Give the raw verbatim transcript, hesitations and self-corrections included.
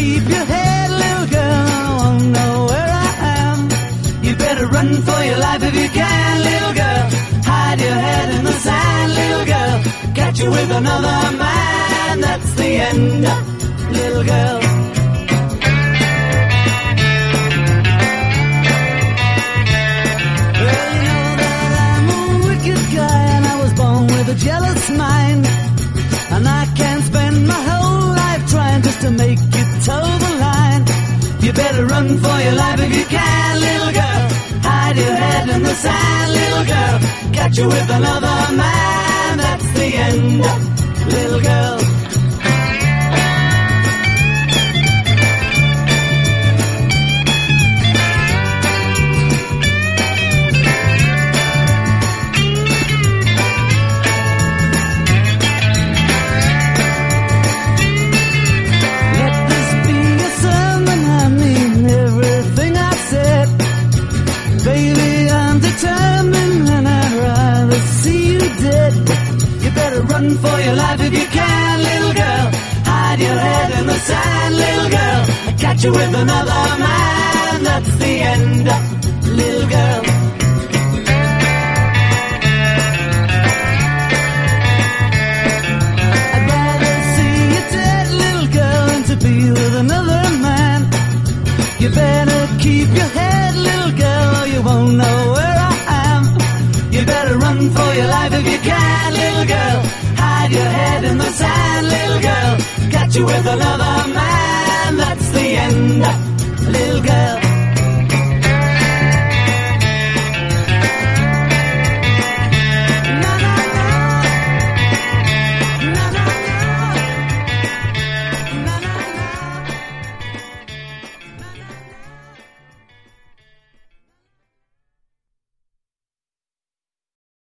keep your head, little girl, I won't know where I am. You better run for your life if you can, little girl. Hide your head in the sand, little girl. Catch you with another man, that's the end, little girl. Well, you know that I'm a wicked guy, and I was born with a jealous mind. And I can't spend my whole life trying just to make you toe the line. You better run for your life if you can, little girl. Hide your head in the sand, little girl. Catch you with another man, that's the end, little girl. Run for your life if you can, little girl. Hide your head in the sand, little girl. Catch you with another man, that's the end, little girl. I'd rather see you dead, little girl, than to be with another man. You better keep your head, little girl, or you won't know where I am. You better run for your life if you can, little girl. Hide your head in the sand, little girl. Catch you with another man.